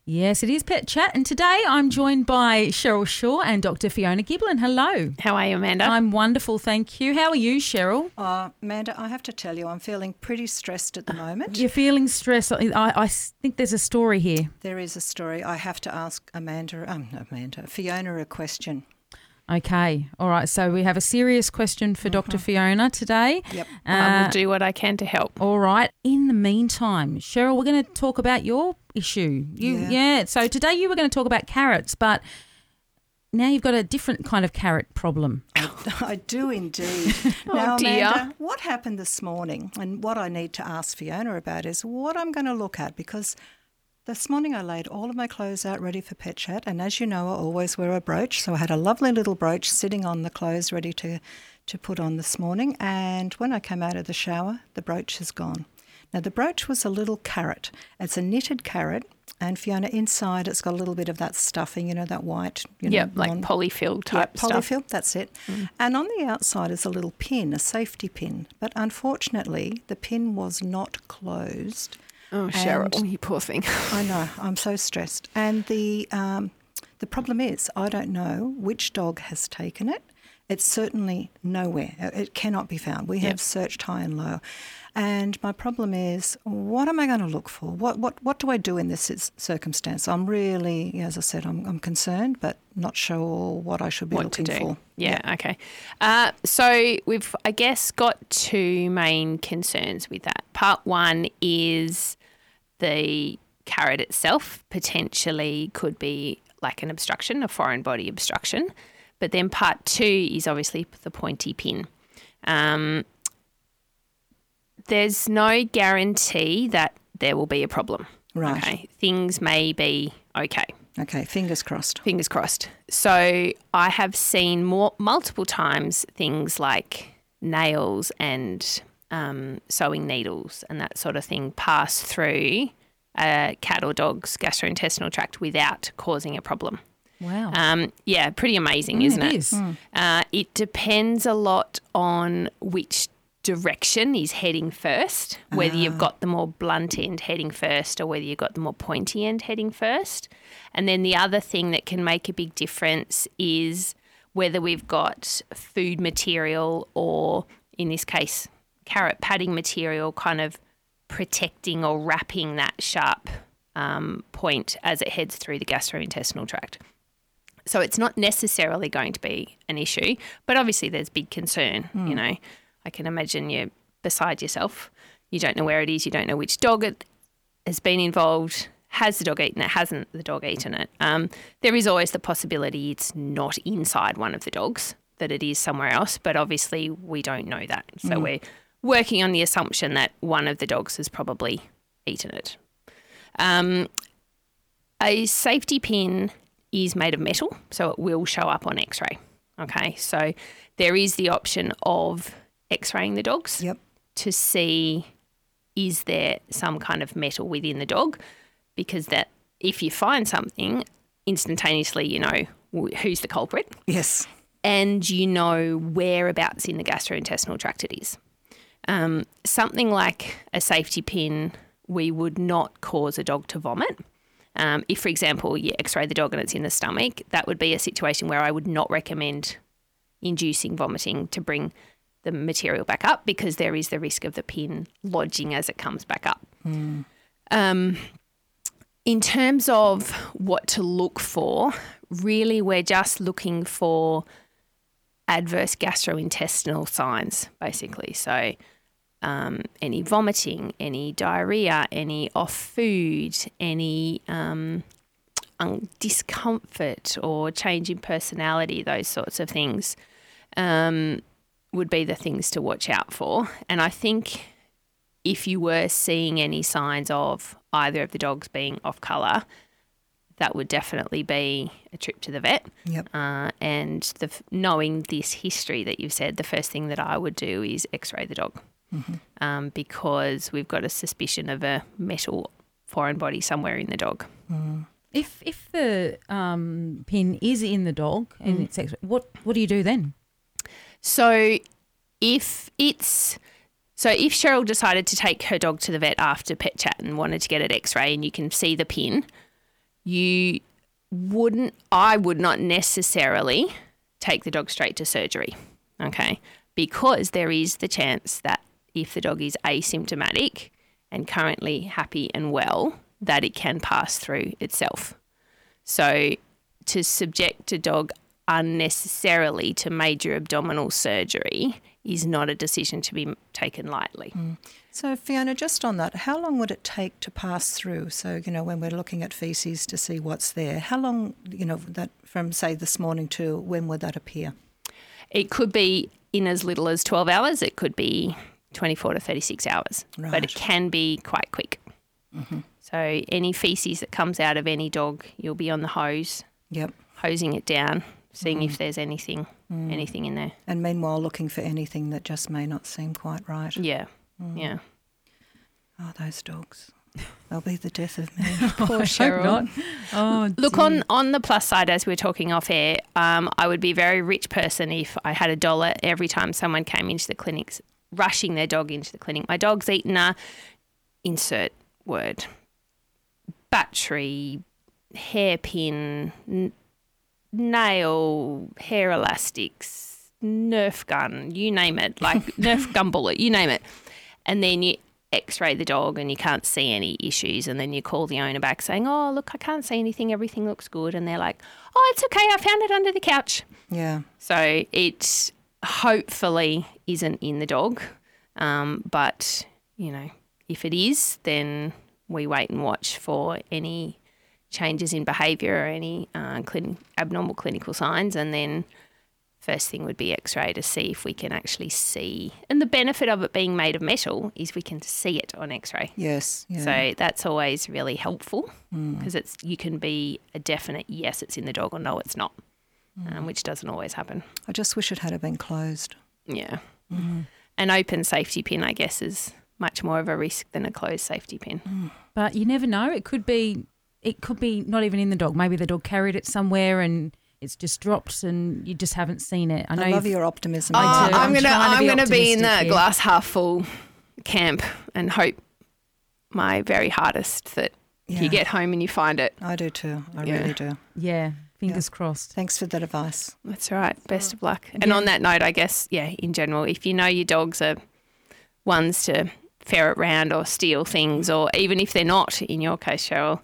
Yes, it is Pet Chat, and today I'm joined by Cheryl Shaw and Dr. Fiona Giblin. Hello. How are you, Amanda? I'm wonderful, thank you. How are you, Cheryl? Amanda, I have to tell you, I'm feeling pretty stressed at the moment. You're feeling stressed. I think there's a story here. There is a story. I have to ask Fiona a question. Okay, all right. So we have a serious question for Dr. Fiona today. Yep. I will do what I can to help. All right. In the meantime, Cheryl, we're going to talk about your issue. So today you were going to talk about carrots, but now you've got a different kind of carrot problem. I do indeed. Now, Amanda, what happened this morning, and what I need to ask Fiona about is what I'm going to look at, because this morning I laid all of my clothes out ready for Pet Chat, and as you know, I always wear a brooch, so I had a lovely little brooch sitting on the clothes ready to put on this morning, and when I came out of the shower, the brooch is gone. Now, the brooch was a little carrot. It's a knitted carrot, and Fiona, inside it's got a little bit of that stuffing, that white, like polyfill type stuff. Polyfill, that's it. And on the outside is a little pin, a safety pin, but unfortunately the pin was not closed. Oh, Cheryl, you poor thing. I know, I'm so stressed. And the problem is I don't know which dog has taken it. It's certainly nowhere. It cannot be found. We have searched high and low. And my problem is, what am I going to look for? What do I do in this circumstance? I'm really, as I said, I'm concerned, but not sure what I should be looking for. Yeah, okay. So we've, I guess, got two main concerns with that. Part one is the carrot itself potentially could be like an obstruction, a foreign body obstruction. But then part two is obviously the pointy pin. There's no guarantee that there will be a problem. Right. Okay. Things may be okay. Okay, fingers crossed. Fingers crossed. So I have seen multiple times things like nails and sewing needles and that sort of thing pass through a cat or dog's gastrointestinal tract without causing a problem. Wow. Pretty amazing, isn't it? It is. It depends a lot on which direction is heading first, whether you've got the more blunt end heading first or whether you've got the more pointy end heading first. And then the other thing that can make a big difference is whether we've got food material or, in this case, carrot padding material kind of protecting or wrapping that sharp point as it heads through the gastrointestinal tract. So it's not necessarily going to be an issue, but obviously there's big concern, I can imagine you're beside yourself. You don't know where it is. You don't know which dog it has been involved. Has the dog eaten it? Hasn't the dog eaten it? There is always the possibility it's not inside one of the dogs, that it is somewhere else, but obviously we don't know that. So we're working on the assumption that one of the dogs has probably eaten it. A safety pin is made of metal, so it will show up on X-ray. Okay, so there is the option of X-raying the dogs to see is there some kind of metal within the dog, because that if you find something, instantaneously you know who's the culprit. Yes. And you know whereabouts in the gastrointestinal tract it is. Something like a safety pin, we would not cause a dog to vomit. If, for example, you X-ray the dog and it's in the stomach, that would be a situation where I would not recommend inducing vomiting to bring the material back up, because there is the risk of the pin lodging as it comes back up. In terms of what to look for, really we're just looking for adverse gastrointestinal signs, basically. So any vomiting, any diarrhea, any off food, any discomfort or change in personality, those sorts of things would be the things to watch out for. And I think if you were seeing any signs of either of the dogs being off colour, that would definitely be a trip to the vet. Yep. And knowing this history that you've said, the first thing that I would do is X-ray the dog, because we've got a suspicion of a metal foreign body somewhere in the dog. If the pin is in the dog and it's what do you do then? So if Cheryl decided to take her dog to the vet after Pet Chat and wanted to get an X-ray and you can see the pin, I would not necessarily take the dog straight to surgery, okay? Because there is the chance that if the dog is asymptomatic and currently happy and well, that it can pass through itself. So to subject a dog unnecessarily to major abdominal surgery is not a decision to be taken lightly. So, Fiona, just on that, how long would it take to pass through? So, when we're looking at faeces to see what's there, how long, that from, say, this morning to when would that appear? It could be in as little as 12 hours. It could be 24 to 36 hours. Right. But it can be quite quick. So any faeces that comes out of any dog, you'll be on the hose, hosing it down, seeing if there's anything in there. And meanwhile, looking for anything that just may not seem quite right. Yeah. Oh, those dogs. They'll be the death of me. Poor Cheryl. Oh, look, on the plus side, as we were talking off air, I would be a very rich person if I had $1 every time someone came into the clinics, rushing their dog into the clinic. My dog's eaten a insert word, battery, hairpin, nail, hair elastics, Nerf gun, you name it, like Nerf gun bullet, you name it. And then you x-ray the dog and you can't see any issues, and then you call the owner back saying, oh, look, I can't see anything, everything looks good. And they're like, oh, it's okay, I found it under the couch. Yeah. So it hopefully isn't in the dog. But, if it is, then we wait and watch for any changes in behaviour or any abnormal clinical signs, and then first thing would be x-ray to see if we can actually see. And the benefit of it being made of metal is we can see it on x-ray. Yes. Yeah. So that's always really helpful because you can be a definite yes, it's in the dog, or no, it's not, which doesn't always happen. I just wish it had been closed. Yeah. An open safety pin, I guess, is much more of a risk than a closed safety pin. But you never know. It could be not even in the dog. Maybe the dog carried it somewhere and it's just dropped and you just haven't seen it. I love your optimism. I'm going to be in the glass half full camp and hope my very hardest that you get home and you find it. I do too. I really do. Yeah. Fingers crossed. Thanks for that advice. That's all right. Best of luck. And on that note, I guess, in general, if you know your dogs are ones to ferret round or steal things, or even if they're not, in your case, Cheryl,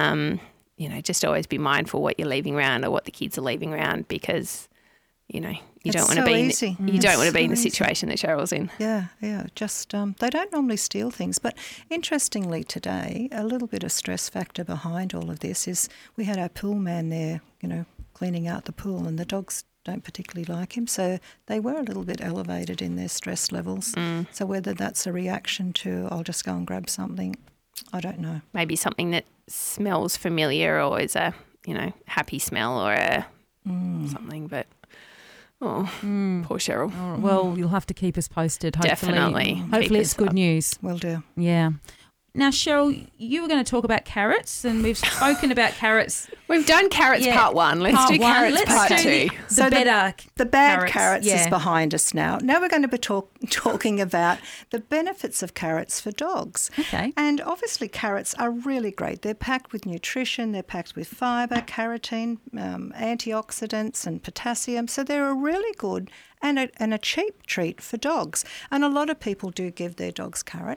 just always be mindful what you're leaving around or what the kids are leaving around, because, you don't want to be in the situation that Cheryl's in. Yeah. Just they don't normally steal things, but interestingly today, a little bit of stress factor behind all of this is we had our pool man there, cleaning out the pool, and the dogs don't particularly like him, so they were a little bit elevated in their stress levels. So whether that's a reaction to I'll just go and grab something, I don't know. Maybe something that smells familiar or is a happy smell or a something, but. Poor Cheryl. Oh, well, you'll have to keep us posted, hopefully. Definitely. Hopefully it's good news. Will do. Yeah. Now, Cheryl, you were going to talk about carrots, and we've spoken about carrots. We've done carrots part one. Let's do carrots part two. The bad carrots is behind us now. Now we're going to be talking about the benefits of carrots for dogs. Okay. And obviously carrots are really great. They're packed with nutrition. They're packed with fibre, carotene, antioxidants and potassium. So they're a really good and a cheap treat for dogs. And a lot of people do give their dogs carrot.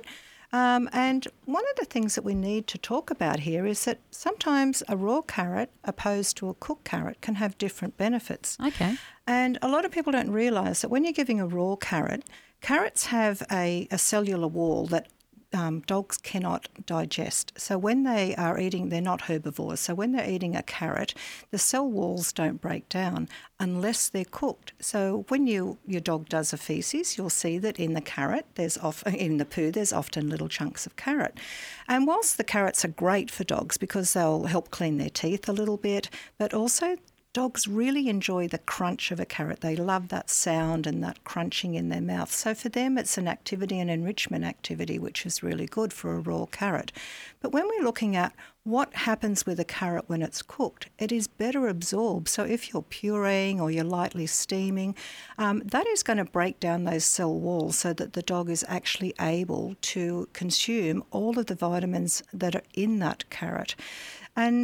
And one of the things that we need to talk about here is that sometimes a raw carrot opposed to a cooked carrot can have different benefits. Okay. And a lot of people don't realise that when you're giving a raw carrot, carrots have a cellular wall that dogs cannot digest. So when they are eating, they're not herbivores. So when they're eating a carrot, the cell walls don't break down unless they're cooked. So when your dog does a faeces, you'll see that in the carrot, in the poo, there's often little chunks of carrot. And whilst the carrots are great for dogs because they'll help clean their teeth a little bit, but also dogs really enjoy the crunch of a carrot. They love that sound and that crunching in their mouth. So for them, it's an activity, an enrichment activity, which is really good for a raw carrot. But when we're looking at what happens with a carrot when it's cooked, it is better absorbed. So if you're pureeing or you're lightly steaming, that is going to break down those cell walls so that the dog is actually able to consume all of the vitamins that are in that carrot. And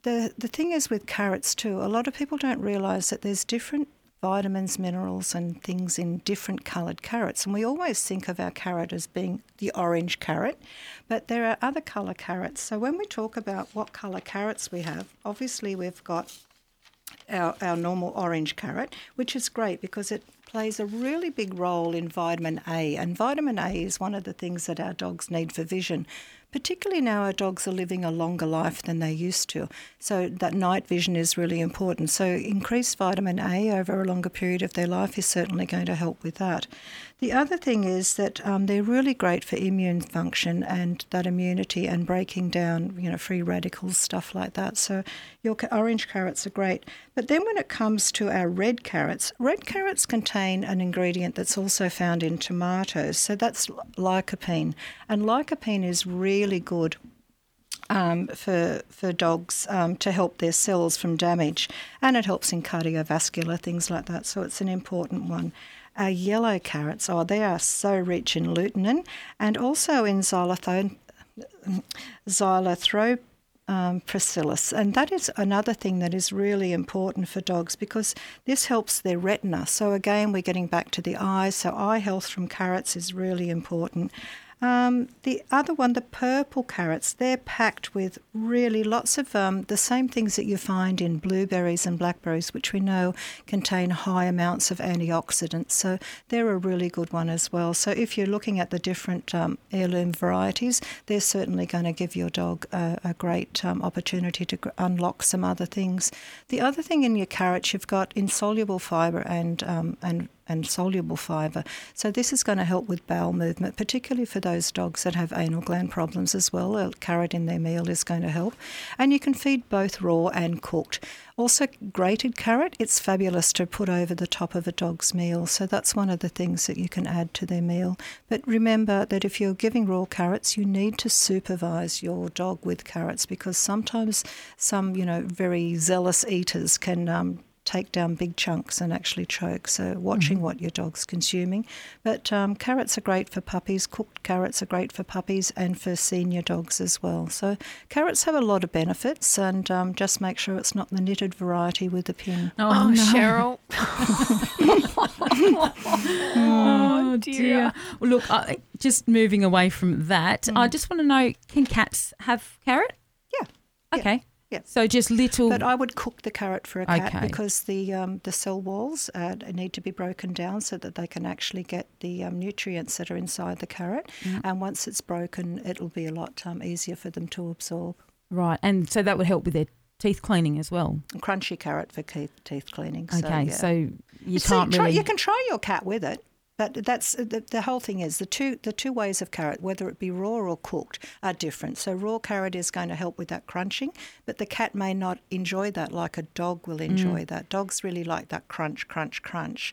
the thing is with carrots too, a lot of people don't realise that there's different vitamins, minerals and things in different coloured carrots. And we always think of our carrot as being the orange carrot, but there are other colour carrots. So when we talk about what colour carrots we have, obviously we've got our normal orange carrot, which is great because it plays a really big role in vitamin A. And vitamin A is one of the things that our dogs need for vision, particularly now our dogs are living a longer life than they used to. So that night vision is really important. So increased vitamin A over a longer period of their life is certainly going to help with that. The other thing is that they're really great for immune function and that immunity and breaking down, free radicals, stuff like that. So your orange carrots are great. But then when it comes to our red carrots contain an ingredient that's also found in tomatoes. So that's lycopene. And lycopene is really good for dogs to help their cells from damage. And it helps in cardiovascular, things like that. So it's an important one. Our yellow carrots, they are so rich in lutein and also in xylothrobacillus, and that is another thing that is really important for dogs because this helps their retina. So again, we're getting back to the eyes, so eye health from carrots is really important. The other one, the purple carrots, they're packed with really lots of the same things that you find in blueberries and blackberries, which we know contain high amounts of antioxidants. So they're a really good one as well. So if you're looking at the different heirloom varieties, they're certainly going to give your dog a great opportunity to unlock some other things. The other thing in your carrots, you've got insoluble fibre and soluble fibre. So this is going to help with bowel movement, particularly for those dogs that have anal gland problems as well. A carrot in their meal is going to help. And you can feed both raw and cooked. Also, grated carrot, it's fabulous to put over the top of a dog's meal. So that's one of the things that you can add to their meal. But remember that if you're giving raw carrots, you need to supervise your dog with carrots because sometimes some, very zealous eaters can take down big chunks and actually choke. So watching what your dog's consuming. But carrots are great for puppies. Cooked carrots are great for puppies and for senior dogs as well. So carrots have a lot of benefits and just make sure it's not the knitted variety with the pin. Oh, no. Cheryl. Oh, dear. Well, look, just moving away from that, I just want to know, can cats have carrot? Yeah. Okay. Yeah. So just little. But I would cook the carrot for a cat because the cell walls need to be broken down so that they can actually get the nutrients that are inside the carrot. And once it's broken, it'll be a lot easier for them to absorb. Right, and so that would help with their teeth cleaning as well. Crunchy carrot for teeth cleaning. Okay, so you can try your cat with it. But that's the whole thing is the two ways of carrot, whether it be raw or cooked, are different. So raw carrot is going to help with that crunching, but the cat may not enjoy that like a dog will enjoy that. Dogs really like that crunch, crunch, crunch,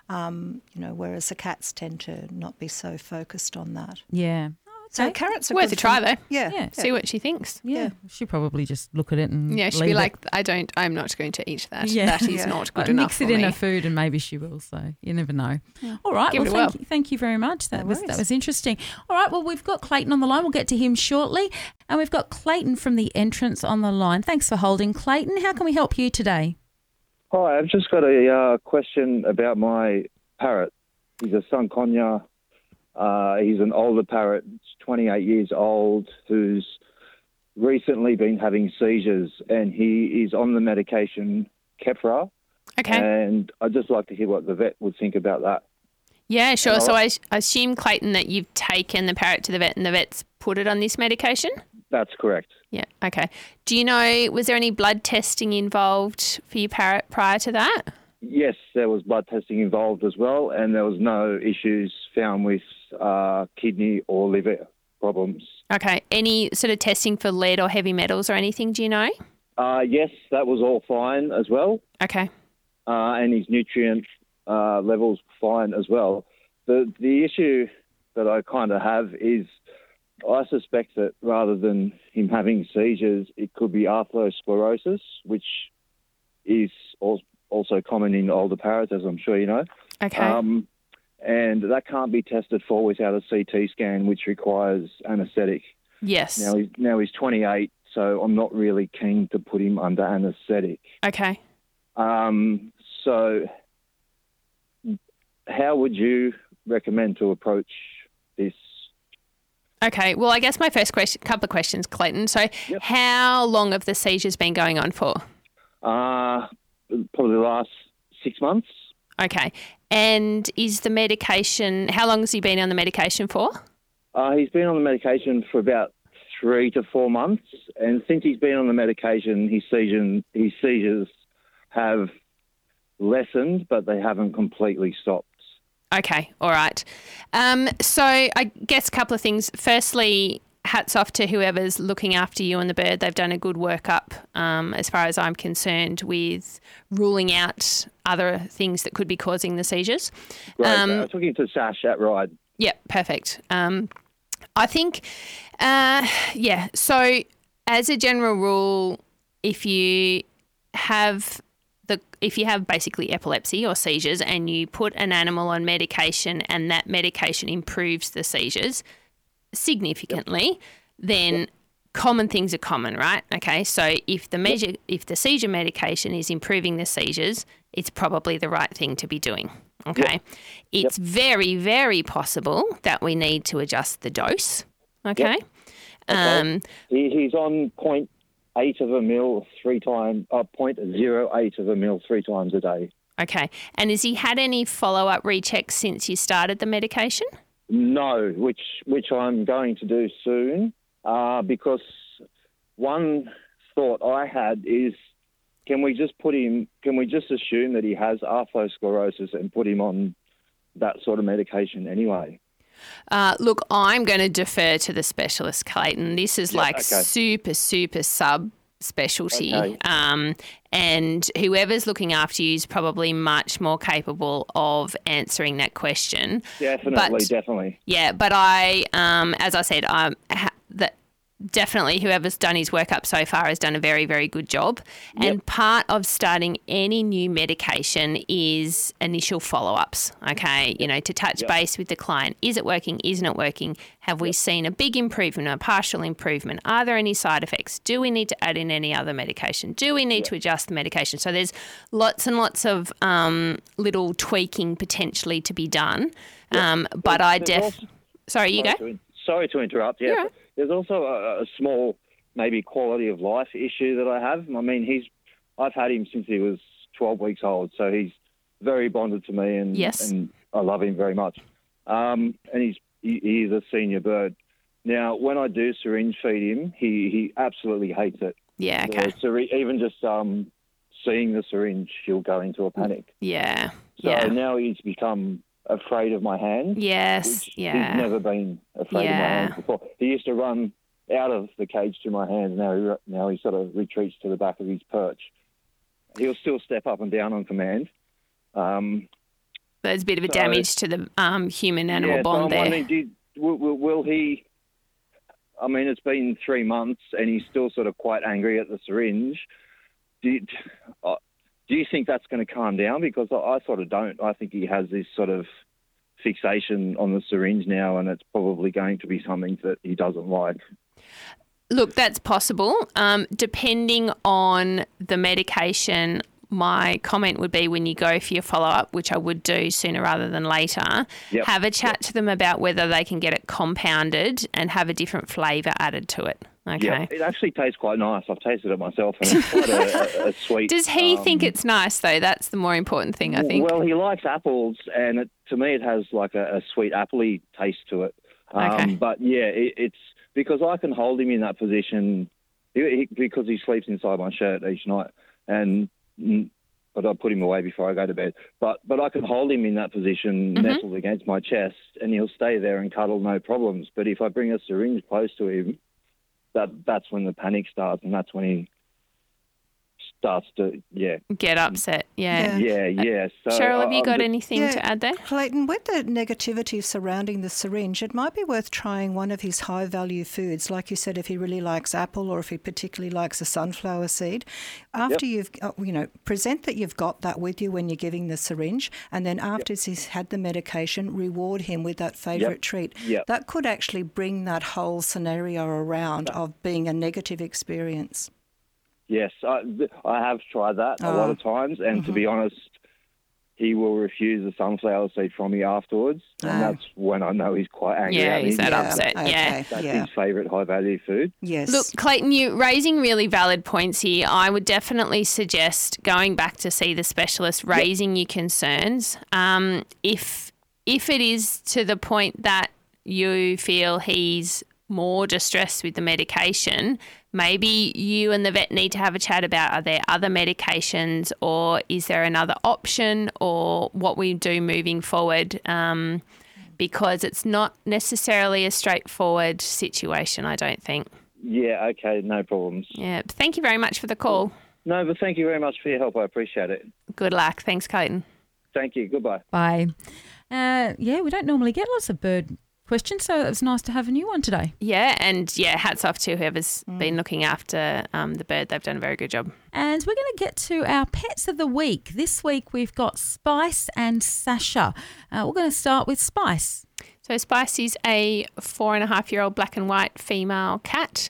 whereas the cats tend to not be so focused on that. Yeah. So carrots are worth a try though. Yeah. See what she thinks. Yeah. She'll probably just look at it and she'll be like, I'm not going to eat that. Yeah. That is not good enough mix it for in me. her food and maybe she will. So you never know. Yeah. All right. Give Well, thank you very much. That was interesting. All right. Well, we've got Clayton on the line. We'll get to him shortly. And we've got Clayton from the entrance on the line. Thanks for holding, Clayton. How can we help you today? Hi, I've just got a question about my parrot. He's a Sankonya. He's an older parrot, 28 years old, who's recently been having seizures, and he is on the medication Keppra. Okay. And I'd just like to hear what the vet would think about that. Yeah, sure. So I assume, Clayton, that you've taken the parrot to the vet and the vet's put it on this medication? That's correct. Yeah, okay. Do you know, was there any blood testing involved for your parrot prior to that? Yes, there was blood testing involved as well, and there was no issues found with kidney or liver problems. Okay. Any sort of testing for lead or heavy metals or anything, do you know? Yes, that was all fine as well. Okay. And his nutrient levels fine as well. The issue that I kind of have is I suspect that rather than him having seizures, it could be atherosclerosis, which is also common in older parrots, as I'm sure you know. Okay. And that can't be tested for without a CT scan, which requires anaesthetic. Yes. Now he's 28, so I'm not really keen to put him under anaesthetic. Okay. So how would you recommend to approach this? Okay. Well, I guess my first couple of questions, Clayton. So how long have the seizures been going on for? Probably the last 6 months. Okay. And is the medication, how long has he been on the medication for? He's been on the medication for about 3 to 4 months, and since he's been on the medication, his seizures have lessened, but they haven't completely stopped. Okay, all right. So I guess a couple of things. Firstly, hats off to whoever's looking after you and the bird. They've done a good workup, as far as I'm concerned, with ruling out other things that could be causing the seizures. Great. I took him to Sash at Ride. Yep, perfect. I think, so as a general rule, if you have basically epilepsy or seizures and you put an animal on medication and that medication improves the seizures significantly, then common things are common, right? Okay, so if the seizure medication is improving the seizures, it's probably the right thing to be doing. Okay, it's very, very possible that we need to adjust the dose. Okay, he's on 0.8 of a mil 3 times, 0.08 of a mil 3 times a day. Okay, and has he had any follow-up rechecks since you started the medication? No, which I'm going to do soon, because one thought I had is, can we just assume that he has atherosclerosis and put him on that sort of medication anyway? Look, I'm going to defer to the specialist, Clayton. This is super, super sub-specialty. Okay. And whoever's looking after you is probably much more capable of answering that question. Definitely. Yeah, but I, as I said, definitely whoever's done his workup so far has done a very, very good job. Yep. And part of starting any new medication is initial follow-ups, okay? You know, to touch base with the client. Is it working? Isn't it working? Have we seen a big improvement, a partial improvement? Are there any side effects? Do we need to add in any other medication? Do we need to adjust the medication? So there's lots and lots of little tweaking potentially to be done. But Sorry, you go. Sorry to interrupt. Yeah. Right. There's also a small, maybe quality of life issue that I have. I mean, I've had him since he was 12 weeks old, so he's very bonded to me, and I love him very much. And he's a senior bird. Now, when I do syringe feed him, he absolutely hates it. Yeah, okay. Even just seeing the syringe, he'll go into a panic. Yeah. So now he's become afraid of my hand. Yes, He's never been afraid of my hand before. He used to run out of the cage to my hand. Now he sort of retreats to the back of his perch. He'll still step up and down on command. There's a bit of a damage to the human-animal bond there. Will he... I mean, it's been 3 months and he's still sort of quite angry at the syringe. Do you think that's going to calm down? Because I sort of don't. I think he has this sort of fixation on the syringe now, and it's probably going to be something that he doesn't like. Look, that's possible. Depending on the medication, my comment would be when you go for your follow-up, which I would do sooner rather than later, have a chat to them about whether they can get it compounded and have a different flavour added to it. Okay. Yeah, it actually tastes quite nice. I've tasted it myself, and it's quite a sweet. Does he think it's nice, though? That's the more important thing, I think. Well, he likes apples, and to me it has like a sweet appley taste to it. But, yeah, it's because I can hold him in that position because he sleeps inside my shirt each night, but I put him away before I go to bed. But I can hold him in that position, nestled against my chest, and he'll stay there and cuddle, no problems. But if I bring a syringe close to him, that's when the panic starts, and that's when he starts to, get upset. Yeah. So, Cheryl, have you got anything to add there? Clayton, with the negativity surrounding the syringe, it might be worth trying one of his high-value foods. Like you said, if he really likes apple or if he particularly likes a sunflower seed, after you've, present that you've got that with you when you're giving the syringe, and then after he's had the medication, reward him with that favourite treat. That could actually bring that whole scenario around of being a negative experience. Yes, I have tried that a lot of times, and to be honest, he will refuse the sunflower seed from me afterwards, and that's when I know he's quite angry at me. He's that upset. Okay. That's his favourite high-value food. Yes. Look, Clayton, you're raising really valid points here. I would definitely suggest going back to see the specialist, raising your concerns. If it is to the point that you feel he's more distressed with the medication, maybe you and the vet need to have a chat about, are there other medications, or is there another option, or what we do moving forward, because it's not necessarily a straightforward situation, I don't think. Yeah, okay, no problems. Yeah, thank you very much for the call. No, but thank you very much for your help. I appreciate it. Good luck. Thanks, Clayton. Thank you. Goodbye. Bye. We don't normally get lots of bird questions, so it was nice to have a new one today. Yeah, and hats off to whoever's been looking after the bird. They've done a very good job. And we're going to get to our pets of the week. This week we've got Spice and Sasha. We're going to start with Spice. So Spice is a 4.5-year-old black and white female cat.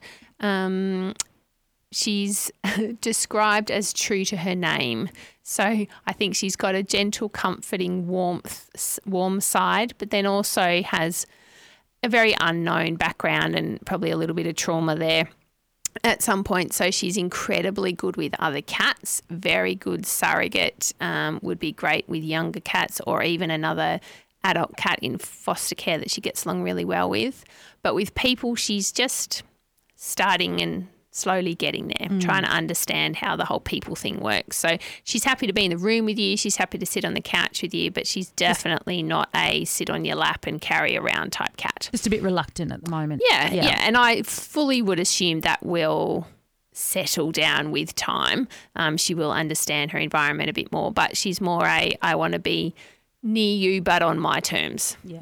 She's described as true to her name. So I think she's got a gentle, comforting, warm side, but then also has a very unknown background and probably a little bit of trauma there at some point. So she's incredibly good with other cats, very good surrogate, would be great with younger cats or even another adult cat in foster care that she gets along really well with. But with people, she's just starting and slowly getting there, trying to understand how the whole people thing works. So she's happy to be in the room with you. She's happy to sit on the couch with you, but she's definitely not a sit on your lap and carry around type cat. Just a bit reluctant at the moment. Yeah. And I fully would assume that will settle down with time. She will understand her environment a bit more, but she's more I want to be near you but on my terms. Yeah.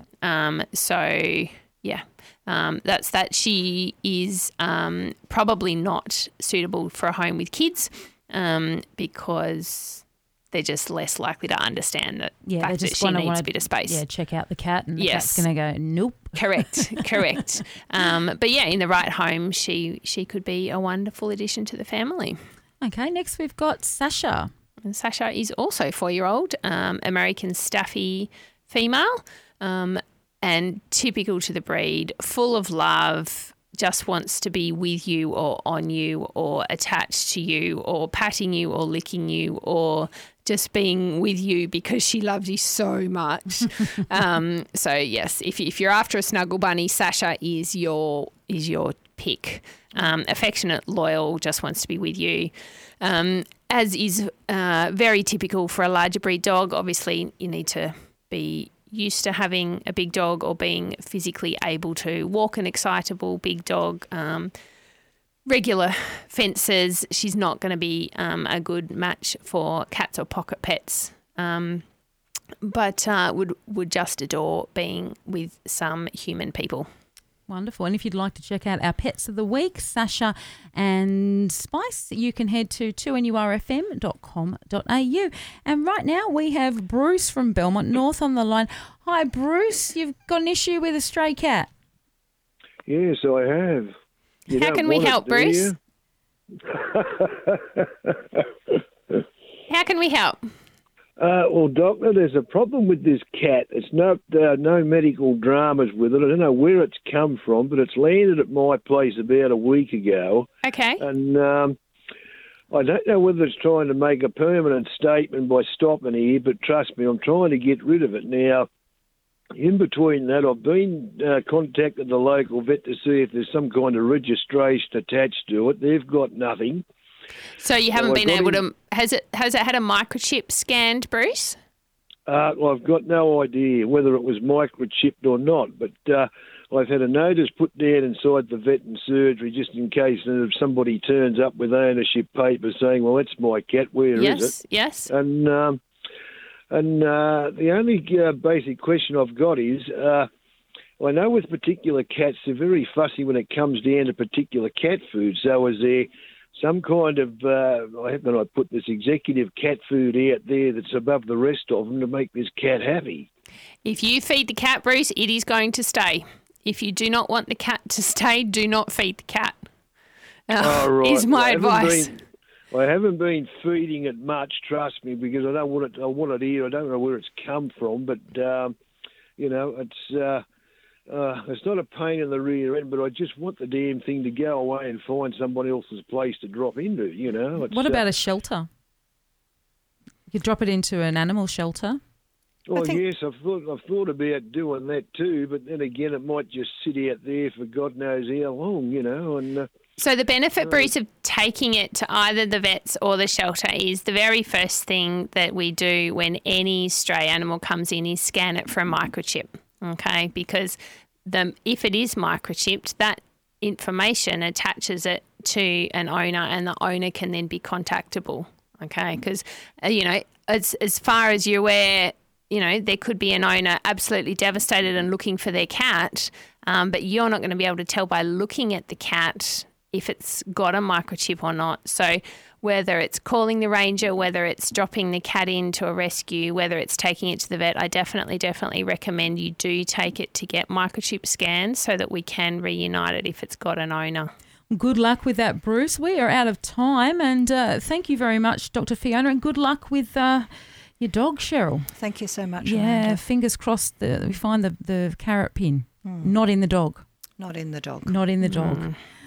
That's that. She is probably not suitable for a home with kids because they're just less likely to understand that fact that she needs a bit of space. Yeah, check out the cat and the cat's going to go, nope. Correct. But in the right home, she could be a wonderful addition to the family. Okay, next we've got Sasha. And Sasha is also 4-year-old, American Staffy female. And typical to the breed, full of love, just wants to be with you or on you or attached to you or patting you or licking you or just being with you because she loves you so much. So yes, if you're after a snuggle bunny, Sasha is your pick. Affectionate, loyal, just wants to be with you. As is very typical for a larger breed dog. Obviously, you need to be used to having a big dog or being physically able to walk an excitable big dog, regular fences. She's not going to be a good match for cats or pocket pets, but would just adore being with some human people. Wonderful. And if you'd like to check out our pets of the week, Sasha and Spice, you can head to 2nurfm.com.au. And right now we have Bruce from Belmont North on the line. Hi, Bruce. You've got an issue with a stray cat. Yes, I have. How can we help, Bruce? How can we help? Well, Doctor, there's a problem with this cat. It's no medical dramas with it. I don't know where it's come from, but it's landed at my place about a week ago. Okay. And I don't know whether it's trying to make a permanent statement by stopping here, but trust me, I'm trying to get rid of it. Now, in between that, I've been contacted the local vet to see if there's some kind of registration attached to it. They've got nothing. So you haven't been able to... Has it had a microchip scanned, Bruce? Well, I've got no idea whether it was microchipped or not, but I've had a notice put down inside the vet and surgery just in case if somebody turns up with ownership papers saying, well, that's my cat, where is it? Yes. And the only basic question I've got is, I know with particular cats, they're very fussy when it comes down to particular cat food. So is there some kind of, how can I put this, executive cat food out there that's above the rest of them to make this cat happy? If you feed the cat, Bruce, it is going to stay. If you do not want the cat to stay, do not feed the cat. Right. Is my advice. I haven't been feeding it much, trust me, because I don't want it. I want it here. I don't know where it's come from, but it's not a pain in the rear end. But I just want the damn thing to go away and find somebody else's place to drop into. What about a shelter? You drop it into an animal shelter. Oh yes, I've thought about doing that too, but then again, it might just sit out there for God knows how long, and. So the benefit, Bruce, of taking it to either the vets or the shelter is the very first thing that we do when any stray animal comes in is scan it for a microchip, okay? Because if it is microchipped, that information attaches it to an owner and the owner can then be contactable, okay? Because, as far as you're aware, there could be an owner absolutely devastated and looking for their cat, but you're not going to be able to tell by looking at the cat if it's got a microchip or not. So whether it's calling the ranger, whether it's dropping the cat into a rescue, whether it's taking it to the vet, I definitely recommend you do take it to get microchip scans so that we can reunite it if it's got an owner. Good luck with that, Bruce. We are out of time, and thank you very much, Dr. Fiona, and good luck with your dog, Cheryl. Thank you so much, Yeah, Amanda. fingers crossed that we find the carrot pin. Not in the dog. Not in the dog. Not in the dog.